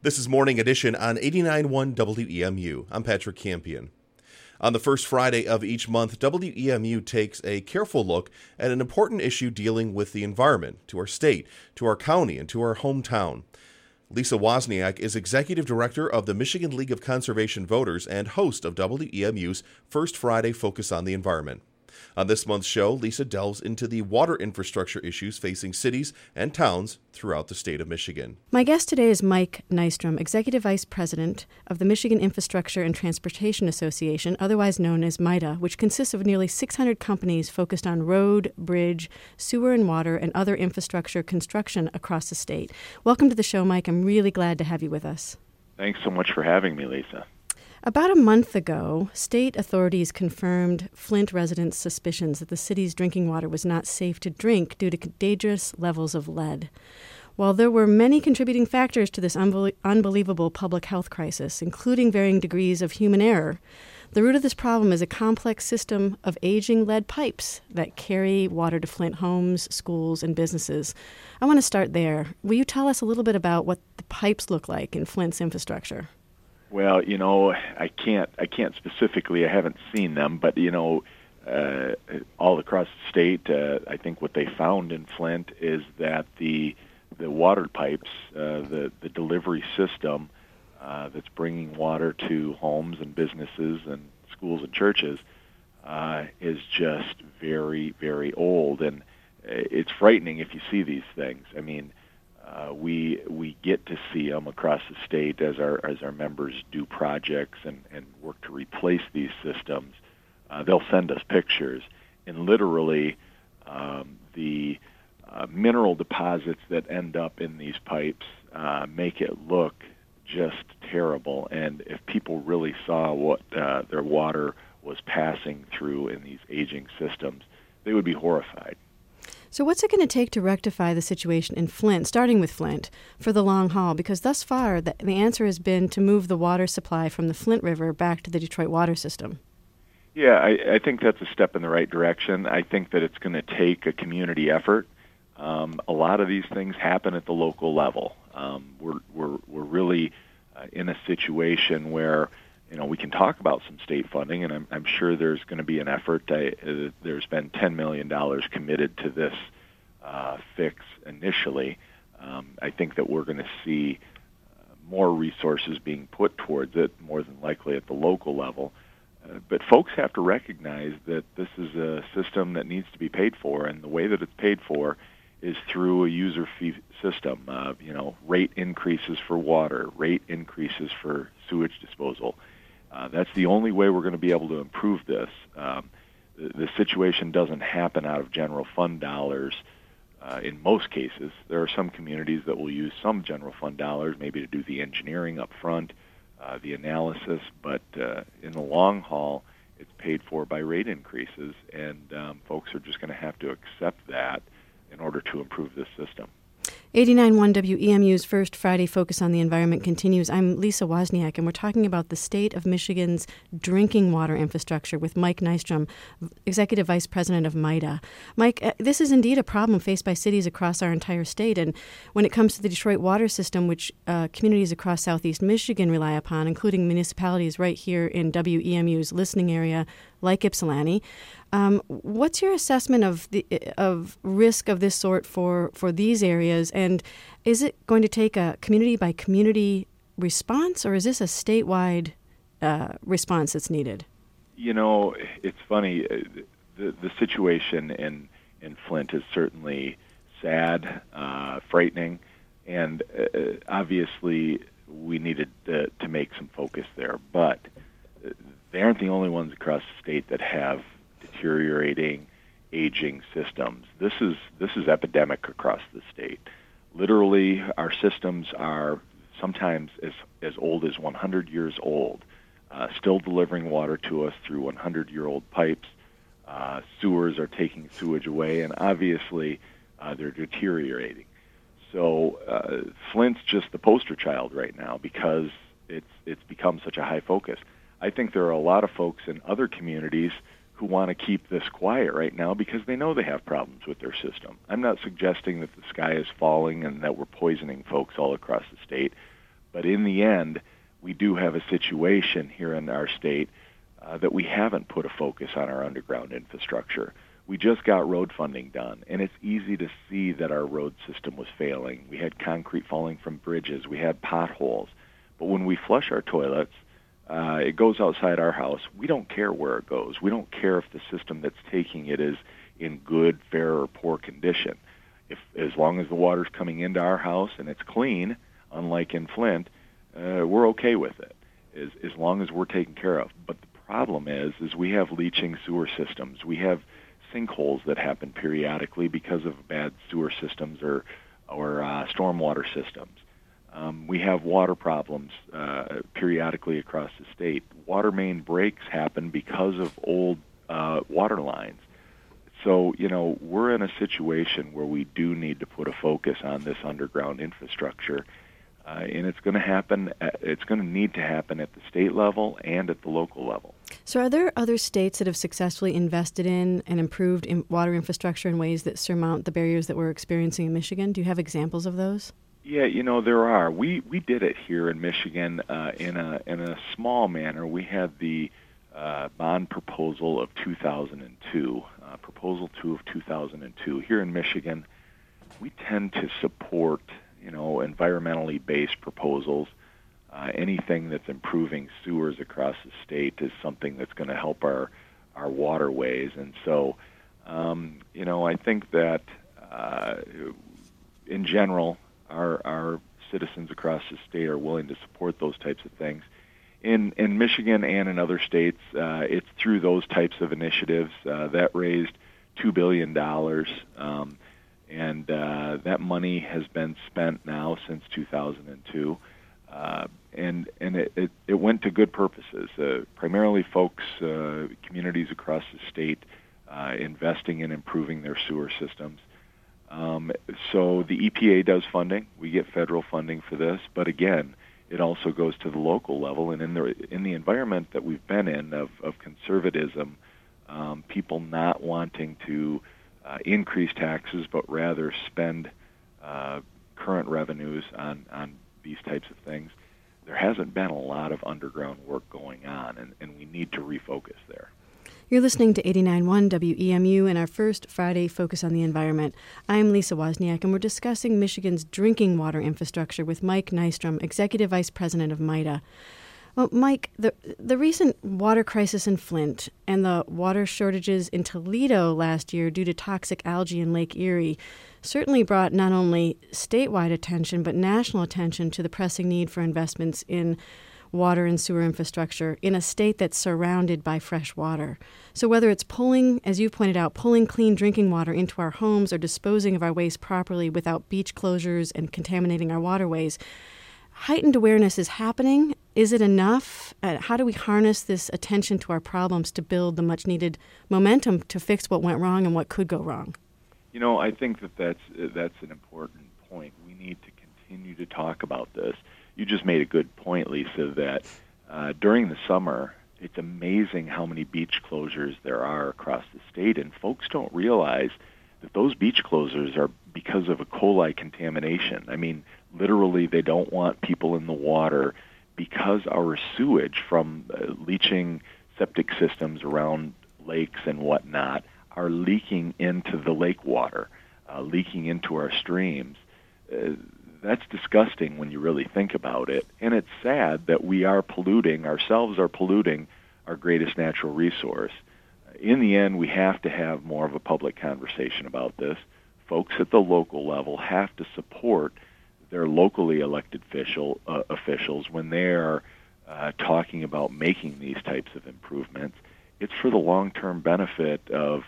This is Morning Edition on 89.1 WEMU. I'm Patrick Campion. On the first Friday of each month, WEMU takes a careful look at an important issue dealing with the environment, to our state, to our county, and to our hometown. Lisa Wozniak is Executive Director of the Michigan League of Conservation Voters and host of WEMU's First Friday Focus on the Environment. On this month's show, Lisa delves into the water infrastructure issues facing cities and towns throughout the state of Michigan. My guest today is Mike Nystrom, Executive Vice President of the Michigan Infrastructure and Transportation Association, otherwise known as MITA, which consists of nearly 600 companies focused on road, bridge, sewer and water, and other infrastructure construction across the state. Welcome to the show, Mike. I'm really glad to have you with us. Thanks so much for having me, Lisa. About a month ago, state authorities confirmed Flint residents' suspicions that the city's drinking water was not safe to drink due to dangerous levels of lead. While there were many contributing factors to this unbelievable public health crisis, including varying degrees of human error, the root of this problem is a complex system of aging lead pipes that carry water to Flint homes, schools, and businesses. I want to start there. Will you tell us a little bit about what the pipes look like in Flint's infrastructure? Well, I can't specifically. I haven't seen them, but all across the state, I think what they found in Flint is that the water pipes, the delivery system that's bringing water to homes and businesses and schools and churches is just very, very old, and it's frightening if you see these things. I mean, we get to see them across the state as our members do projects and work to replace these systems. They'll send us pictures, and literally the mineral deposits that end up in these pipes make it look just terrible. And if people really saw what their water was passing through in these aging systems, they would be horrified. So what's it going to take to rectify the situation in Flint, starting with Flint, for the long haul? Because thus far, the answer has been to move the water supply from the Flint River back to the Detroit water system. Yeah, I think that's a step in the right direction. I think that it's going to take a community effort. A lot of these things happen at the local level. We're really in a situation where we can talk about some state funding, and I'm sure there's going to be an effort. There's been $10 million committed to this fix initially. I think that we're going to see more resources being put towards it, more than likely at the local level. But folks have to recognize that this is a system that needs to be paid for, and the way that it's paid for is through a user fee system. Rate increases for water, rate increases for sewage disposal. That's the only way we're going to be able to improve this. The situation doesn't happen out of general fund dollars in most cases. There are some communities that will use some general fund dollars, maybe to do the engineering up front, the analysis, but in the long haul, it's paid for by rate increases, and folks are just going to have to accept that in order to improve this system. 89.1 WEMU's First Friday Focus on the Environment continues. I'm Lisa Wozniak, and we're talking about the state of Michigan's drinking water infrastructure with Mike Nystrom, Executive Vice President of MITA. Mike, this is indeed a problem faced by cities across our entire state, and when it comes to the Detroit water system, which communities across southeast Michigan rely upon, including municipalities right here in WEMU's listening area, like Ypsilanti. What's your assessment of risk of this sort for these areas, and is it going to take a community-by-community response, or is this a statewide response that's needed? It's funny. The situation in Flint is certainly sad, frightening, and obviously we needed to make some focus there, but they aren't the only ones across the state that have deteriorating, aging systems. This is epidemic across the state. Literally, our systems are sometimes as old as 100 years old, still delivering water to us through 100-year-old pipes. Sewers are taking sewage away, and obviously they're deteriorating. So Flint's just the poster child right now because it's become such a high focus. I think there are a lot of folks in other communities who want to keep this quiet right now because they know they have problems with their system. I'm not suggesting that the sky is falling and that we're poisoning folks all across the state, But in the end, we do have a situation here in our state that we haven't put a focus on our underground infrastructure. We just got road funding done, and it's easy to see that our road system was failing. We had concrete falling from bridges. We had potholes. But when we flush our toilets, it goes outside our house. We don't care where it goes. We don't care if the system that's taking it is in good, fair, or poor condition. As long as the water's coming into our house and it's clean, unlike in Flint, we're okay with it, as long as we're taken care of. But the problem is we have leaching sewer systems. We have sinkholes that happen periodically because of bad sewer systems or stormwater systems. We have water problems periodically across the state. Water main breaks happen because of old water lines. So, we're in a situation where we do need to put a focus on this underground infrastructure, and it's going to happen. It's going to need to happen at the state level and at the local level. So are there other states that have successfully invested in and improved water infrastructure in ways that surmount the barriers that we're experiencing in Michigan? Do you have examples of those? Yeah, there are. We did it here in Michigan in a small manner. We had the bond proposal of 2002, Proposal 2 of 2002. Here in Michigan, we tend to support, environmentally based proposals. Anything that's improving sewers across the state is something that's going to help our waterways. And so, I think that in general, our citizens across the state are willing to support those types of things. In Michigan and in other states, it's through those types of initiatives that raised $2 billion, and that money has been spent now since 2002, and it went to good purposes, primarily folks, communities across the state investing in improving their sewer systems. So the EPA does funding. We get federal funding for this, but again, it also goes to the local level. And in the environment that we've been in of conservatism, people not wanting to increase taxes, but rather spend current revenues on these types of things, there hasn't been a lot of underground work going on, and we need to refocus there. You're listening to 89.1 WEMU and our first Friday Focus on the Environment. I'm Lisa Wozniak, and we're discussing Michigan's drinking water infrastructure with Mike Nystrom, Executive Vice President of MIDA. Well, Mike, the recent water crisis in Flint and the water shortages in Toledo last year due to toxic algae in Lake Erie certainly brought not only statewide attention but national attention to the pressing need for investments in water and sewer infrastructure in a state that's surrounded by fresh water. So whether it's as you pointed out, pulling clean drinking water into our homes or disposing of our waste properly without beach closures and contaminating our waterways, heightened awareness is happening. Is it enough? How do we harness this attention to our problems to build the much-needed momentum to fix what went wrong and what could go wrong? I think that's an important point. We need to continue to talk about this. You just made a good point, Lisa, that during the summer, it's amazing how many beach closures there are across the state, and folks don't realize that those beach closures are because of E. coli contamination. I mean, literally, they don't want people in the water because our sewage from leaching septic systems around lakes and whatnot are leaking into the lake water, leaking into our streams. That's disgusting when you really think about it, and it's sad that we are polluting, ourselves are polluting our greatest natural resource. In the end, we have to have more of a public conversation about this. Folks at the local level have to support their locally elected officials when they are talking about making these types of improvements. It's for the long-term benefit of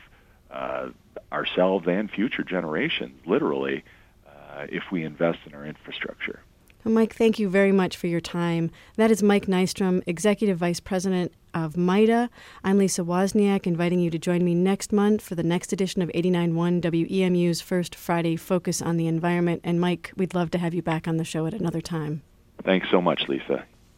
ourselves and future generations, literally, if we invest in our infrastructure. Well, Mike, thank you very much for your time. That is Mike Nystrom, Executive Vice President of MIDA. I'm Lisa Wozniak, inviting you to join me next month for the next edition of 89.1 WEMU's First Friday Focus on the Environment. And Mike, we'd love to have you back on the show at another time. Thanks so much, Lisa.